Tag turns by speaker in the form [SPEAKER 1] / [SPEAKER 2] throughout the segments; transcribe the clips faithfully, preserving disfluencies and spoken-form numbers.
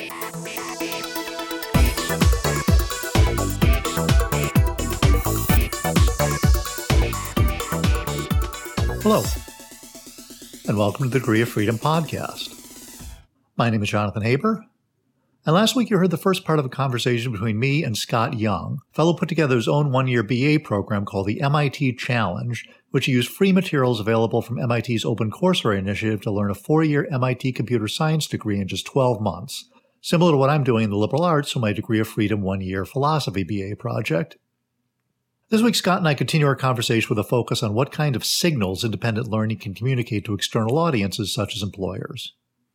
[SPEAKER 1] Hello, and welcome to the Degree of Freedom podcast. My name is Jonathan Haber, and last week you heard the first part of a conversation between me and Scott Young, a fellow put together his own one-year B A program called the M I T Challenge, which used free materials available from M I T's OpenCourseware initiative to learn a four-year M I T computer science degree in just twelve months, similar to what I'm doing in the liberal arts for my Degree of Freedom one-year philosophy B A project. This week, Scott and I continue our conversation with a focus on what kind of signals independent learning can communicate to external audiences such as employers.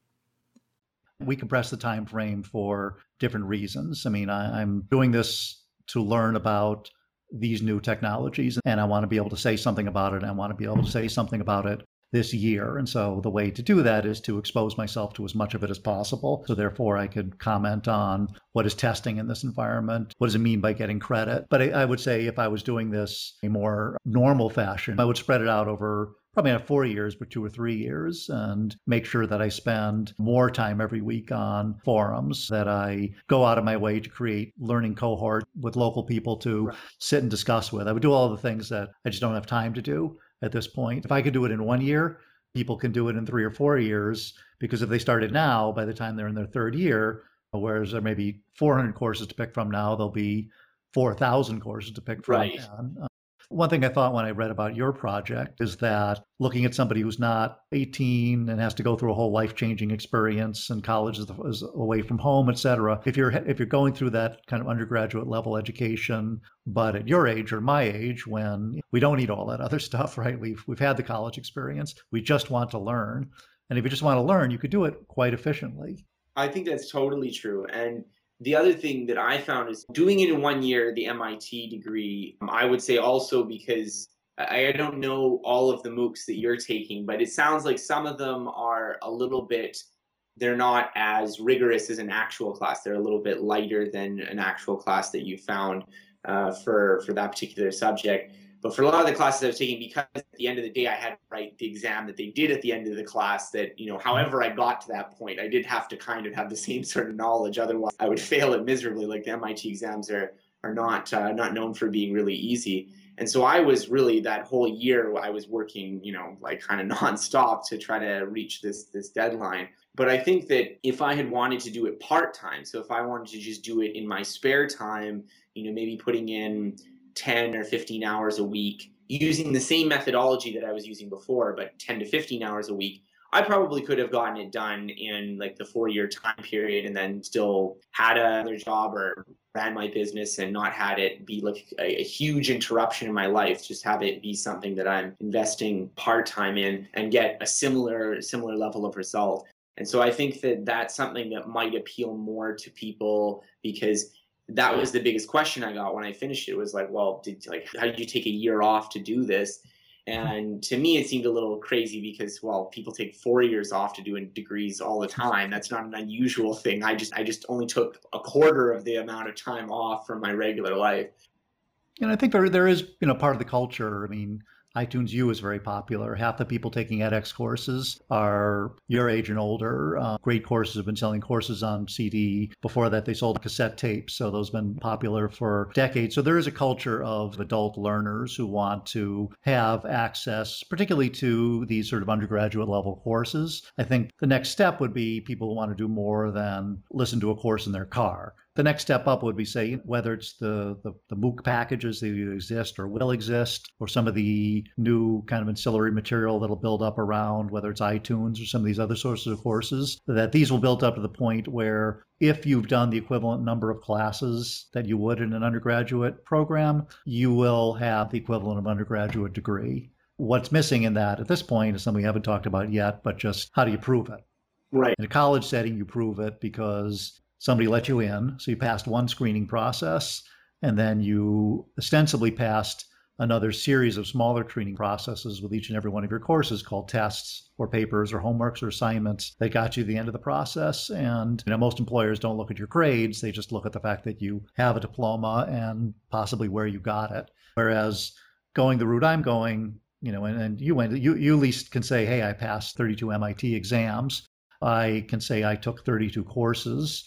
[SPEAKER 1] We compress the time frame for different reasons. I mean, I, I'm doing this to learn about these new technologies, and I want to be able to say something about it. And I want to be able to say something about it this year. And so the way to do that is to expose myself to as much of it as possible. So therefore, I could comment on what is testing in this environment. What does it mean by getting credit? But I, I would say if I was doing this in a more normal fashion, I would spread it out over probably not four years, but two or three years and make sure that I spend more time every week on forums, that I go out of my way to create learning cohort with local people to right. sit and discuss with. I would do all the things that I just don't have time to do at this point. If I could do it in one year, people can do it in three or four years, because if they started now, by the time they're in their third year, whereas there may be four hundred courses to pick from now, there'll be four thousand courses to pick from.
[SPEAKER 2] Right.
[SPEAKER 1] And, uh, one thing I thought when I read about your project is that looking at somebody who's not eighteen and has to go through a whole life-changing experience, and college is, is away from home, et cetera. If you're if you're going through that kind of undergraduate level education, but at your age or my age, when we don't need all that other stuff, right? We've we've had the college experience. We just want to learn, and if you just want to learn, you could do it quite efficiently.
[SPEAKER 2] I think that's totally true. And the other thing that I found is doing it in one year, the M I T degree, I would say also because I don't know all of the MOOCs that you're taking, but it sounds like some of them are a little bit, they're not as rigorous as an actual class. They're a little bit lighter than an actual class that you found uh, for, for that particular subject. But for a lot of the classes I was taking, because at the end of the day, I had to write the exam that they did at the end of the class, that, you know, however I got to that point, I did have to kind of have the same sort of knowledge. Otherwise, I would fail it miserably. Like the M I T exams are are not uh, not known for being really easy. And so I was really, that whole year, I was working, you know, like kind of nonstop to try to reach this this deadline. But I think that if I had wanted to do it part-time, so if I wanted to just do it in my spare time, you know, maybe putting in ten or fifteen hours a week using the same methodology that I was using before, but ten to fifteen hours a week, I probably could have gotten it done in like the four year time period and then still had another job or ran my business and not had it be like a, a huge interruption in my life. Just have it be something that I'm investing part-time in and get a similar, similar level of result. And so I think that that's something that might appeal more to people, because that was the biggest question I got when I finished it. Was like, well, did like, how did you take a year off to do this? And to me, it seemed a little crazy because, well, people take four years off to do degrees all the time. That's not an unusual thing. I just, I just only took a quarter of the amount of time off from my regular life.
[SPEAKER 1] And I think there, there is, you know, part of the culture. I mean, iTunes U is very popular. Half the people taking edX courses are your age and older. Uh, great courses have been selling courses on C D. Before that, they sold cassette tapes. So those have been popular for decades. So there is a culture of adult learners who want to have access, particularly to these sort of undergraduate level courses. I think the next step would be people who want to do more than listen to a course in their car. The next step up would be, say, whether it's the, the, the MOOC packages that exist or will exist, or some of the new kind of ancillary material that'll build up around, whether it's iTunes or some of these other sources of courses, that these will build up to the point where if you've done the equivalent number of classes that you would in an undergraduate program, you will have the equivalent of undergraduate degree. What's missing in that at this point is something we haven't talked about yet, but just how do you prove it?
[SPEAKER 2] Right.
[SPEAKER 1] In a college setting, you prove it because somebody let you in, so you passed one screening process, and then you ostensibly passed another series of smaller screening processes with each and every one of your courses called tests or papers or homeworks or assignments that got you to the end of the process. And you know, most employers don't look at your grades. They just look at the fact that you have a diploma and possibly where you got it. Whereas going the route I'm going, you know, and, and you went, you, you at least can say, hey, I passed thirty-two M I T exams. I can say I took thirty-two courses.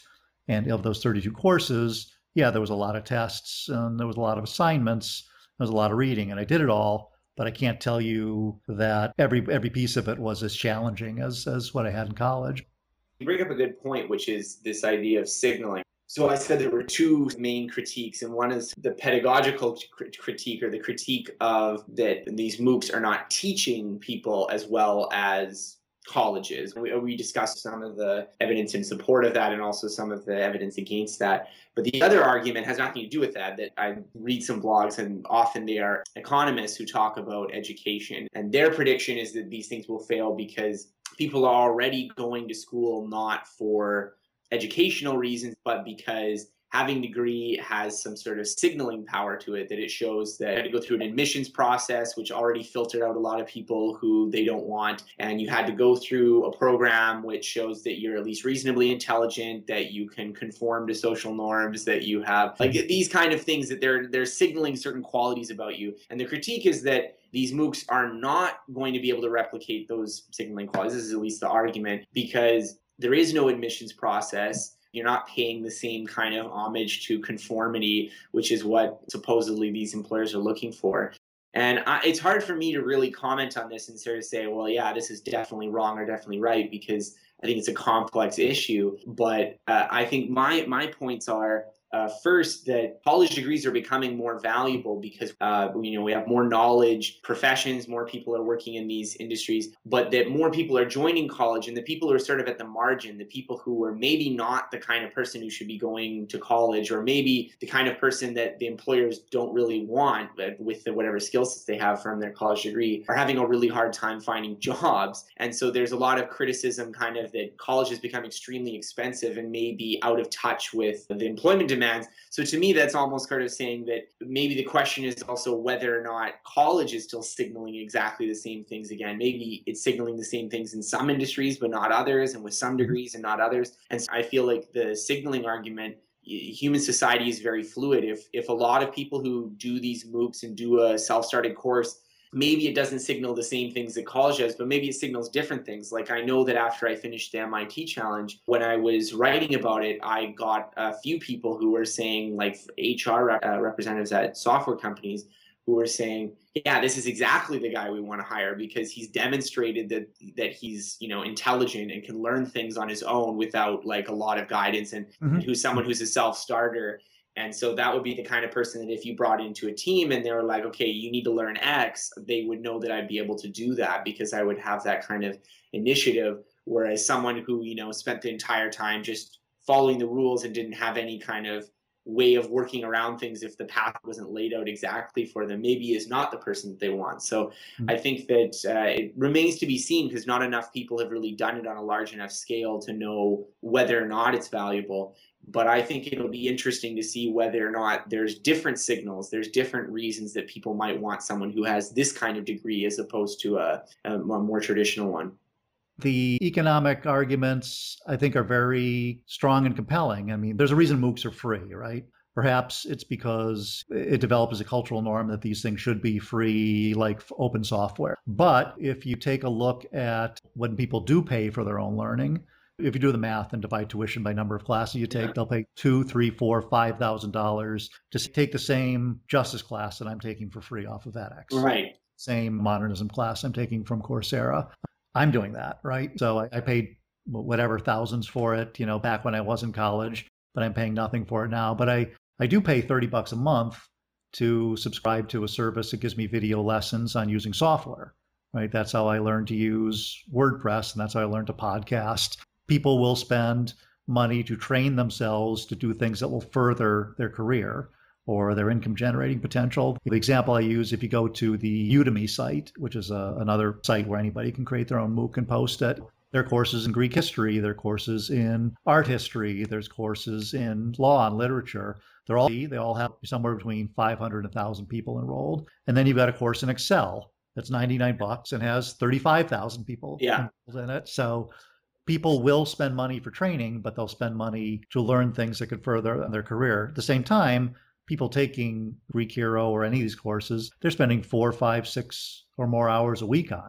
[SPEAKER 1] And of those thirty-two courses, yeah, there was a lot of tests and there was a lot of assignments. There was a lot of reading, and I did it all. But I can't tell you that every every piece of it was as challenging as as what I had in college.
[SPEAKER 2] You bring up a good point, which is this idea of signaling. So I said there were two main critiques, and one is the pedagogical critique, or the critique of that these MOOCs are not teaching people as well as colleges. We, we discussed some of the evidence in support of that and also some of the evidence against that. But the other argument has nothing to do with that, that I read some blogs and often they are economists who talk about education. And their prediction is that these things will fail because people are already going to school not for educational reasons, but because having a degree has some sort of signaling power to it, that it shows that you had to go through an admissions process, which already filtered out a lot of people who they don't want. And you had to go through a program which shows that you're at least reasonably intelligent, that you can conform to social norms, that you have like these kind of things, that they're they're signaling certain qualities about you. And the critique is that these MOOCs are not going to be able to replicate those signaling qualities. This is at least the argument, because there is no admissions process. You're not paying the same kind of homage to conformity, which is what supposedly these employers are looking for. And I, it's hard for me to really comment on this and sort of say, well, yeah, this is definitely wrong or definitely right, because I think it's a complex issue. But uh, I think my my points are, Uh, first, that college degrees are becoming more valuable because uh, you know we have more knowledge professions, more people are working in these industries, but that more people are joining college, and the people who are sort of at the margin, the people who are maybe not the kind of person who should be going to college, or maybe the kind of person that the employers don't really want with the, whatever skill sets they have from their college degree, are having a really hard time finding jobs. And so there's a lot of criticism kind of that college has become extremely expensive and may be out of touch with the employment demand. So to me, that's almost kind of saying that maybe the question is also whether or not college is still signaling exactly the same things again. Maybe it's signaling the same things in some industries, but not others, and with some degrees and not others. And so I feel like the signaling argument, human society is very fluid. If if a lot of people who do these MOOCs and do a self-started course, maybe it doesn't signal the same things that college does, but maybe it signals different things. Like I know that after I finished the M I T challenge, when I was writing about it, I got a few people who were saying, like H R uh, representatives at software companies, who were saying, yeah, this is exactly the guy we want to hire because he's demonstrated that that he's, you know, intelligent and can learn things on his own without like a lot of guidance, and, mm-hmm. and who's someone who's a self-starter. And so that would be the kind of person that if you brought into a team and they were like, okay, you need to learn X, they would know that I'd be able to do that because I would have that kind of initiative. Whereas someone who, you know, spent the entire time just following the rules and didn't have any kind of way of working around things if the path wasn't laid out exactly for them, maybe is not the person that they want. So mm-hmm. I think that uh, it remains to be seen, because not enough people have really done it on a large enough scale to know whether or not it's valuable. But I think it'll be interesting to see whether or not there's different signals, there's different reasons that people might want someone who has this kind of degree as opposed to a, a more traditional one.
[SPEAKER 1] The economic arguments, I think, are very strong and compelling. I mean, there's a reason MOOCs are free, right? Perhaps it's because it developed as a cultural norm that these things should be free, like open software. But if you take a look at when people do pay for their own learning, if you do the math and divide tuition by number of classes you take, yeah. they'll pay two, three, four, five thousand dollars to take the same justice class that I'm taking for free off of edX.
[SPEAKER 2] Right.
[SPEAKER 1] Same modernism class I'm taking from Coursera. I'm doing that, right? So I, I paid whatever thousands for it, you know, back when I was in college, but I'm paying nothing for it now. But I, I do pay thirty bucks a month to subscribe to a service that gives me video lessons on using software, right? That's how I learned to use WordPress, and that's how I learned to podcast. People will spend money to train themselves to do things that will further their career or their income generating potential. The example I use, if you go to the Udemy site, which is a, another site where anybody can create their own MOOC and post it, there are courses in Greek history, there are courses in art history, there's courses in law and literature. They're all, they all have somewhere between five hundred and one thousand people enrolled. And then you've got a course in Excel that's ninety-nine bucks and has thirty-five thousand people
[SPEAKER 2] yeah.
[SPEAKER 1] in it. So people will spend money for training, but they'll spend money to learn things that could further their career. At the same time, people taking Greek Hero or any of these courses, they're spending four, five, six or more hours a week on it.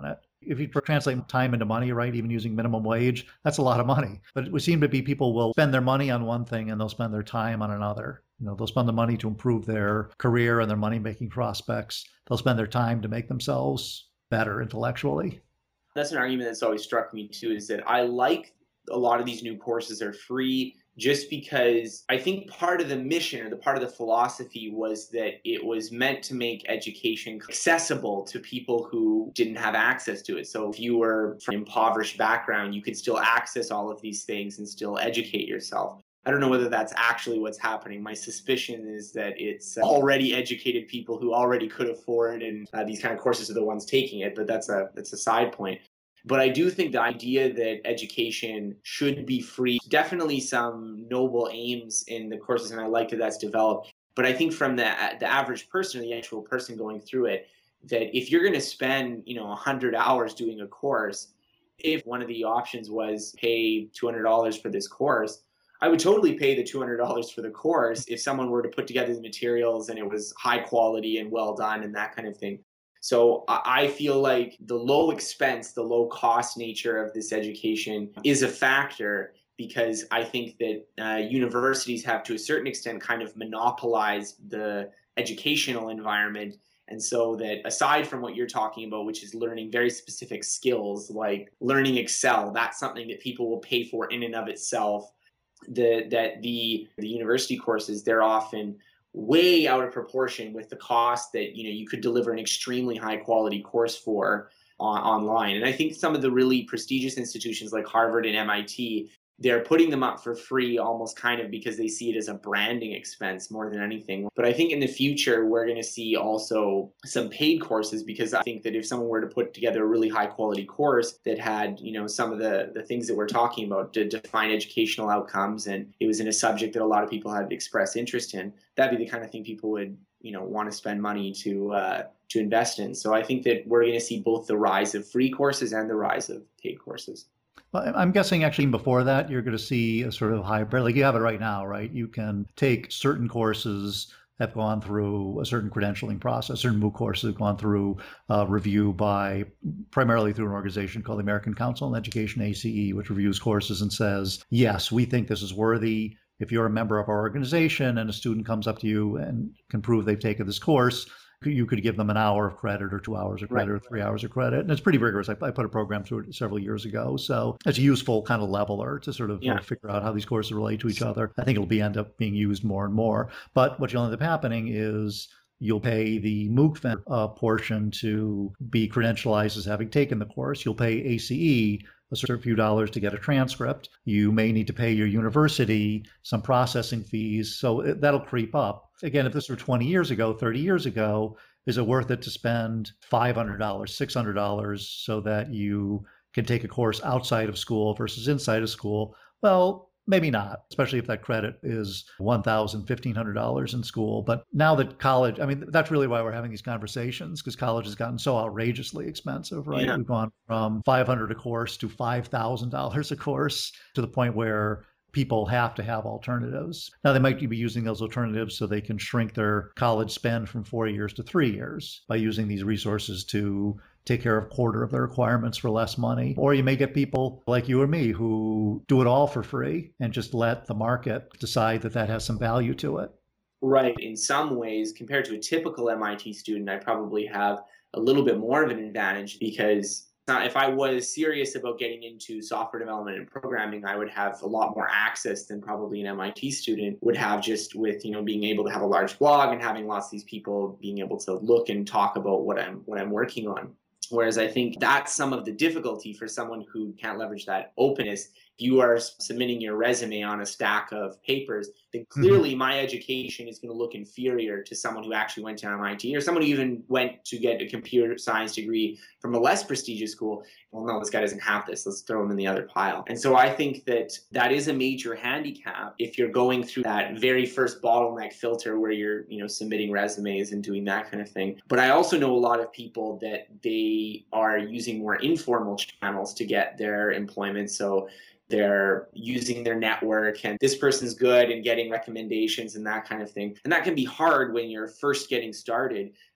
[SPEAKER 1] If you translate time into money, right, even using minimum wage, that's a lot of money. But it would seem to be people will spend their money on one thing and they'll spend their time on another. You know, they'll spend the money to improve their career and their money-making prospects. They'll spend their time to make themselves better intellectually.
[SPEAKER 2] That's an argument that's always struck me too, is that I like a lot of these new courses are free just because I think part of the mission or the part of the philosophy was that it was meant to make education accessible to people who didn't have access to it. So if you were from an impoverished background, you could still access all of these things and still educate yourself. I don't know whether that's actually what's happening. My suspicion is that it's already educated people who already could afford, and uh, these kind of courses are the ones taking it, but that's a that's a side point. But I do think the idea that education should be free, definitely some noble aims in the courses, and I like that that's developed. But I think from the the average person, or the actual person going through it, that if you're going to spend, you know, one hundred hours doing a course, if one of the options was pay two hundred dollars for this course, I would totally pay the two hundred dollars for the course if someone were to put together the materials and it was high quality and well done and that kind of thing. So I feel like the low expense, the low cost nature of this education is a factor, because I think that uh, universities have to a certain extent kind of monopolized the educational environment. And so that aside from what you're talking about, which is learning very specific skills like learning Excel, that's something that people will pay for in and of itself. The, that the, the university courses, they're often way out of proportion with the cost that, you know, you could deliver an extremely high quality course for on, online. And I think some of the really prestigious institutions like Harvard and M I T, they're putting them up for free almost kind of because they see it as a branding expense more than anything. But I think in the future, we're going to see also some paid courses, because I think that if someone were to put together a really high quality course that had, you know, some of the, the things that we're talking about to define educational outcomes, and it was in a subject that a lot of people had expressed interest in, that'd be the kind of thing people would, you know, want to spend money to uh, to invest in. So I think that we're going to see both the rise of free courses and the rise of paid courses.
[SPEAKER 1] Well, I'm guessing actually before that, you're going to see a sort of hybrid, like you have it right now, right? You can take certain courses that have gone through a certain credentialing process, certain MOOC courses have gone through uh, review by primarily through an organization called the American Council on Education, A C E, which reviews courses and says, yes, we think this is worthy. If you're a member of our organization and a student comes up to you and can prove they've taken this course, you could give them an hour of credit or two hours of credit right. or three hours of credit. And it's pretty rigorous. I, I put a program through it several years ago. So it's a useful kind of leveler to sort of yeah. figure out how these courses relate to each other. I think it'll be end up being used more and more. But what you'll end up happening is you'll pay the MOOC uh, portion to be credentialized as having taken the course. You'll pay A C E a certain few dollars to get a transcript. You may need to pay your university some processing fees. So it, that'll creep up. Again, if this were twenty years ago, thirty years ago, is it worth it to spend five hundred dollars, six hundred dollars so that you can take a course outside of school versus inside of school? Well, maybe not, especially if that credit is one thousand dollars, fifteen hundred dollars in school. But now that college, I mean, that's really why we're having these conversations, because college has gotten so outrageously expensive, right? Yeah. We've gone from five hundred dollars a course to five thousand dollars a course, to the point where people have to have alternatives. Now, they might be using those alternatives so they can shrink their college spend from four years to three years by using these resources to take care of a quarter of their requirements for less money. Or you may get people like you or me who do it all for free and just let the market decide that that has some value to it.
[SPEAKER 2] Right. In some ways, compared to a typical M I T student, I probably have a little bit more of an advantage, because if I was serious about getting into software development and programming, I would have a lot more access than probably an M I T student would have, just with, you know, being able to have a large blog and having lots of these people being able to look and talk about what I'm what I'm working on. Whereas I think that's some of the difficulty for someone who can't leverage that openness. If you are submitting your resume on a stack of papers, then clearly mm-hmm. my education is going to look inferior to someone who actually went to M I T, or someone who even went to get a computer science degree from a less prestigious school. Well, no, this guy doesn't have this. Let's throw him in the other pile. And so I think that that is a major handicap if you're going through that very first bottleneck filter where you're, you know, submitting resumes and doing that kind of thing. But I also know a lot of people that they are using more informal channels to get their employment. So they're using their network, and this person's good, and getting recommendations and that kind of thing. And that can be hard when you're first getting started.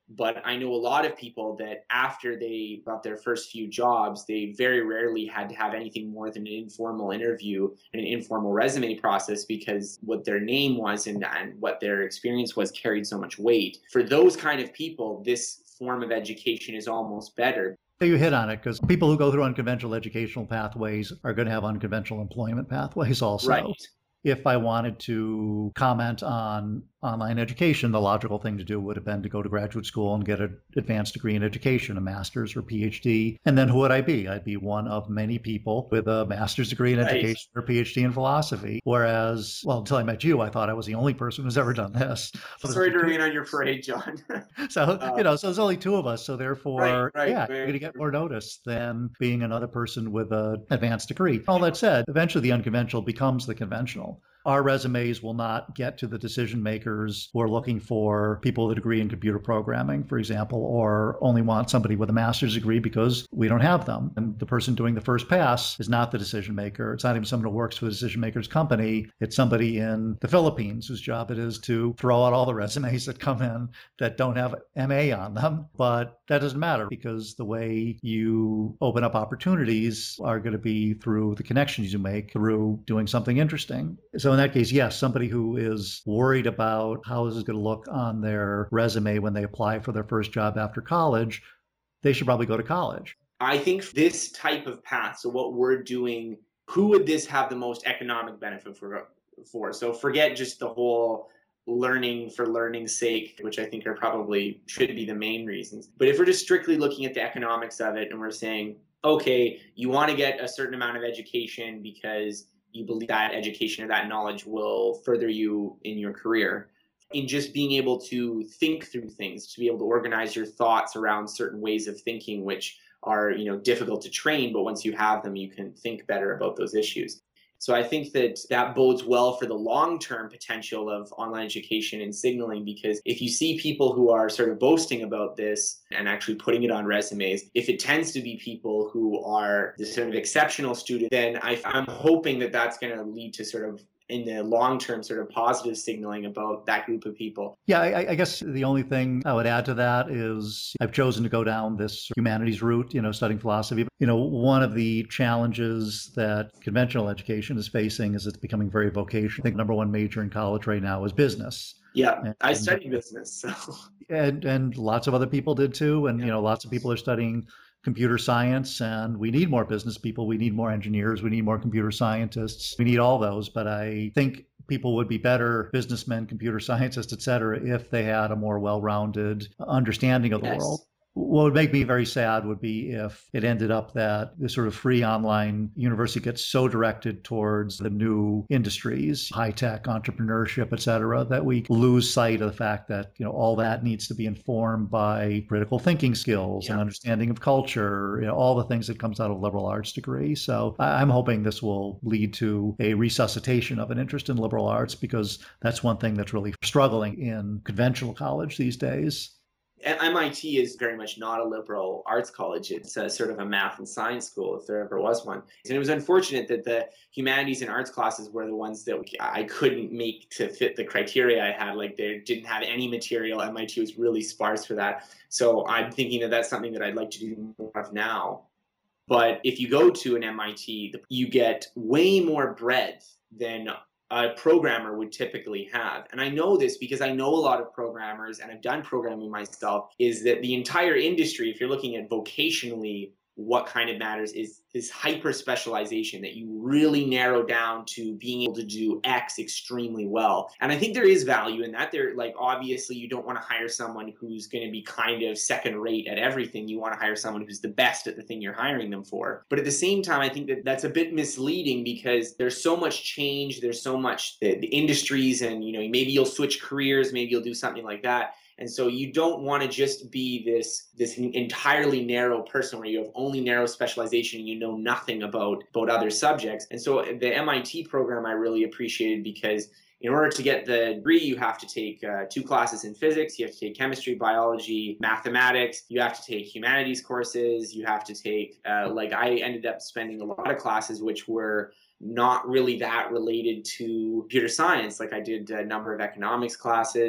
[SPEAKER 2] But I know a lot of people that after they got their first few jobs, they very rarely had to have anything more than an informal interview and an informal resume process because what their name was and, and what their experience was carried so much weight. For those kind of people, this form of education is almost better.
[SPEAKER 1] You hit on it, because people who go through unconventional educational pathways are going to have unconventional employment pathways also.
[SPEAKER 2] Right.
[SPEAKER 1] If I wanted to comment on online education, the logical thing to do would have been to go to graduate school and get an advanced degree in education, a master's or PhD. And then who would I be? I'd be one of many people with a master's degree in
[SPEAKER 2] Right.
[SPEAKER 1] education or PhD in philosophy. Whereas, well, until I met you, I thought I was the only person who's ever done this.
[SPEAKER 2] Sorry to rain on your parade, John.
[SPEAKER 1] So, uh, you know, so there's only two of us. So therefore,
[SPEAKER 2] right, right,
[SPEAKER 1] yeah,
[SPEAKER 2] right.
[SPEAKER 1] you're going to get more notice than being another person with an advanced degree. All that said, eventually the unconventional becomes the conventional. Our resumes will not get to the decision makers who are looking for people with a degree in computer programming, for example, or only want somebody with a master's degree because we don't have them. And the person doing the first pass is not the decision maker. It's not even someone who works for the decision maker's company. It's somebody in the Philippines whose job it is to throw out all the resumes that come in that don't have M A on them. But that doesn't matter, because the way you open up opportunities are going to be through the connections you make, through doing something interesting. So in that case, yes, somebody who is worried about how this is going to look on their resume when they apply for their first job after college, they should probably go to college.
[SPEAKER 2] I think this type of path, so what we're doing, who would this have the most economic benefit for? for? So forget just the whole learning for learning's sake, which I think are probably should be the main reasons. But if we're just strictly looking at the economics of it and we're saying, okay, you want to get a certain amount of education because you believe that education or that knowledge will further you in your career. In just being able to think through things, to be able to organize your thoughts around certain ways of thinking, which are, you know, difficult to train, but once you have them, you can think better about those issues. So I think that that bodes well for the long-term potential of online education and signaling, because if you see people who are sort of boasting about this and actually putting it on resumes, if it tends to be people who are the sort of exceptional student, then I, I'm hoping that that's going to lead to sort of in the long term sort of positive signaling about that group of people.
[SPEAKER 1] Yeah, I, I guess the only thing I would add to that is I've chosen to go down this humanities route, you know, studying philosophy. You know, one of the challenges that conventional education is facing is it's becoming very vocational. I think number one major in college right now is business.
[SPEAKER 2] Yeah,
[SPEAKER 1] and,
[SPEAKER 2] I studied business. So.
[SPEAKER 1] And, and lots of other people did too. And,
[SPEAKER 2] yeah.
[SPEAKER 1] you know, lots of people are studying computer science, and we need more business people. We need more engineers. We need more computer scientists. We need all those. But I think people would be better businessmen, computer scientists, et cetera, if they had a more well-rounded understanding of the
[SPEAKER 2] yes.
[SPEAKER 1] world. What would make me very sad would be if it ended up that this sort of free online university gets so directed towards the new industries, high tech, entrepreneurship, et cetera, that we lose sight of the fact that, you know, all that needs to be informed by critical thinking skills yeah. and understanding of culture, you know, all the things that comes out of a liberal arts degree. So I'm hoping this will lead to a resuscitation of an interest in liberal arts, because that's one thing that's really struggling in conventional college these days.
[SPEAKER 2] M I T is very much not a liberal arts college. It's a sort of a math and science school, if there ever was one. And it was unfortunate that the humanities and arts classes were the ones that I couldn't make to fit the criteria I had. Like, they didn't have any material. M I T was really sparse for that. So I'm thinking that that's something that I'd like to do more of now. But if you go to an M I T, you get way more breadth than a programmer would typically have. And I know this because I know a lot of programmers, and I've done programming myself, is that the entire industry, if you're looking at vocationally, what kind of matters is this hyper specialization, that you really narrow down to being able to do X extremely well. And I think there is value in that. There, like, obviously you don't want to hire someone who's going to be kind of second rate at everything. You want to hire someone who's the best at the thing you're hiring them for. But at the same time, I think that that's a bit misleading, because there's so much change. There's so much the, the industries, and, you know, maybe you'll switch careers, maybe you'll do something like that. And so you don't want to just be this this entirely narrow person where you have only narrow specialization and you know nothing about, about other subjects. And so the M I T program I really appreciated, because in order to get the degree, you have to take uh, two classes in physics, you have to take chemistry, biology, mathematics, you have to take humanities courses, you have to take, uh, like I ended up spending a lot of classes which were not really that related to computer science. Like, I did a number of economics classes.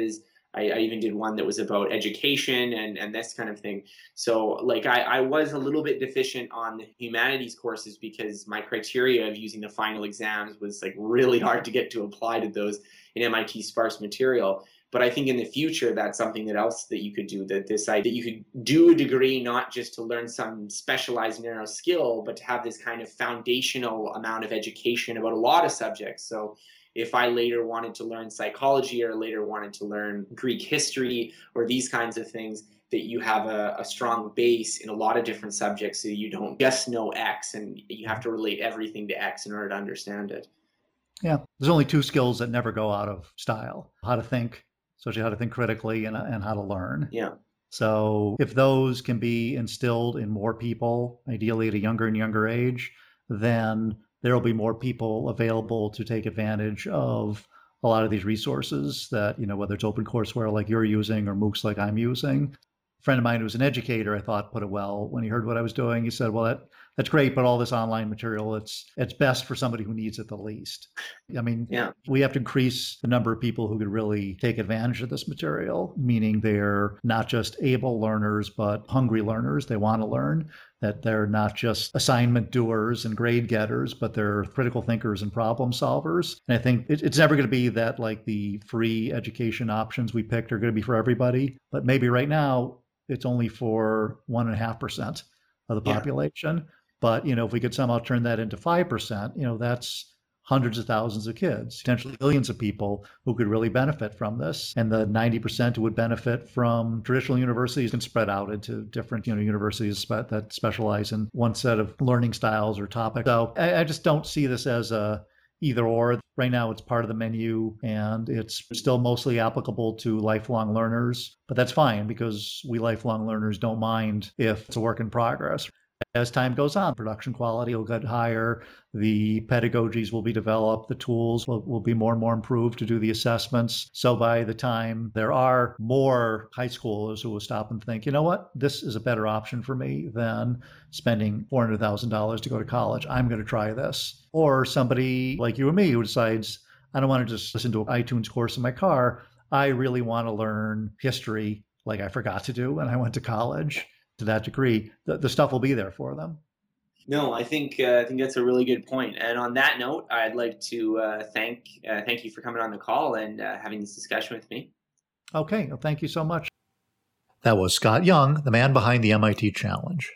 [SPEAKER 2] I, I even did one that was about education and, and this kind of thing. So like I, I was a little bit deficient on the humanities courses because my criteria of using the final exams was like really hard to get to apply to those in M I T sparse material. But I think in the future, that's something that else that you could do, that this idea that you could do a degree, not just to learn some specialized narrow skill, but to have this kind of foundational amount of education about a lot of subjects. So if I later wanted to learn psychology or later wanted to learn Greek history or these kinds of things, that you have a, a strong base in a lot of different subjects so you don't just know X and you have to relate everything to X in order to understand it.
[SPEAKER 1] Yeah, there's only two skills that never go out of style: how to think, especially how to think critically, and, and how to learn.
[SPEAKER 2] Yeah.
[SPEAKER 1] So if those can be instilled in more people, ideally at a younger and younger age, then there will be more people available to take advantage of a lot of these resources that, you know, whether it's OpenCourseWare like you're using or MOOCs like I'm using. A friend of mine who's an educator, I thought, put it well when he heard what I was doing. He said, well, that that's great, but all this online material, it's it's best for somebody who needs it the least. I mean,
[SPEAKER 2] yeah.
[SPEAKER 1] we have to increase the number of people who could really take advantage of this material, meaning they're not just able learners, but hungry learners. They want to learn, that they're not just assignment doers and grade getters, but they're critical thinkers and problem solvers. And I think it, it's never going to be that like the free education options we picked are going to be for everybody, but maybe right now it's only for one and a half percent of the population. Yeah. But, you know, if we could somehow turn that into five percent, you know, that's hundreds of thousands of kids, potentially millions of people who could really benefit from this. And the ninety percent who would benefit from traditional universities can spread out into different, you know, universities that specialize in one set of learning styles or topics. So I, I just don't see this as a either or. Right now, it's part of the menu and it's still mostly applicable to lifelong learners. But that's fine because we lifelong learners don't mind if it's a work in progress. As time goes on, production quality will get higher, the pedagogies will be developed, the tools will, will be more and more improved to do the assessments. So by the time there are more high schoolers who will stop and think, you know what, this is a better option for me than spending four hundred thousand dollars to go to college. I'm going to try this. Or somebody like you and me who decides, I don't want to just listen to an iTunes course in my car. I really want to learn history like I forgot to do when I went to college. To that degree, the, the stuff will be there for them.
[SPEAKER 2] No, I think uh, I think that's a really good point. And on that note, I'd like to uh, thank uh, thank you for coming on the call and uh, having this discussion with me.
[SPEAKER 1] Okay, well, thank you so much. That was Scott Young, the man behind the M I T Challenge.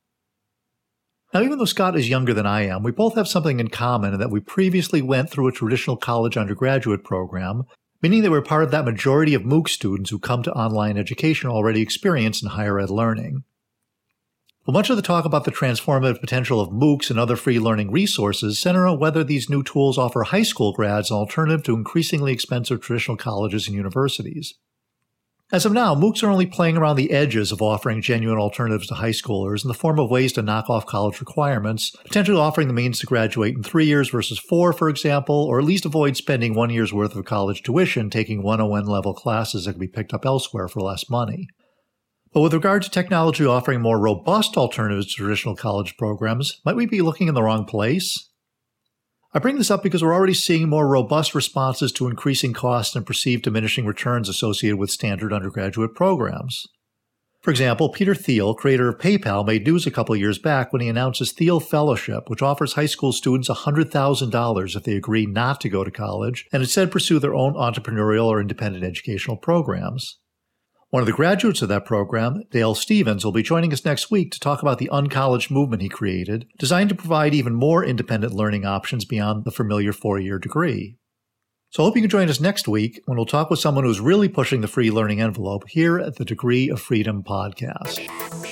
[SPEAKER 1] Now, even though Scott is younger than I am, we both have something in common in that we previously went through a traditional college undergraduate program, meaning they were part of that majority of MOOC students who come to online education already experienced in higher ed learning. Well, much of the talk about the transformative potential of MOOCs and other free learning resources center on whether these new tools offer high school grads an alternative to increasingly expensive traditional colleges and universities. As of now, MOOCs are only playing around the edges of offering genuine alternatives to high schoolers in the form of ways to knock off college requirements, potentially offering the means to graduate in three years versus four, for example, or at least avoid spending one year's worth of college tuition taking one oh one level classes that can be picked up elsewhere for less money. But with regard to technology offering more robust alternatives to traditional college programs, might we be looking in the wrong place? I bring this up because we're already seeing more robust responses to increasing costs and perceived diminishing returns associated with standard undergraduate programs. For example, Peter Thiel, creator of PayPal, made news a couple years back when he announced his Thiel Fellowship, which offers high school students one hundred thousand dollars if they agree not to go to college and instead pursue their own entrepreneurial or independent educational programs. One of the graduates of that program, Dale Stevens, will be joining us next week to talk about the uncollege movement he created, designed to provide even more independent learning options beyond the familiar four-year degree. So I hope you can join us next week when we'll talk with someone who's really pushing the free learning envelope here at the Degree of Freedom podcast.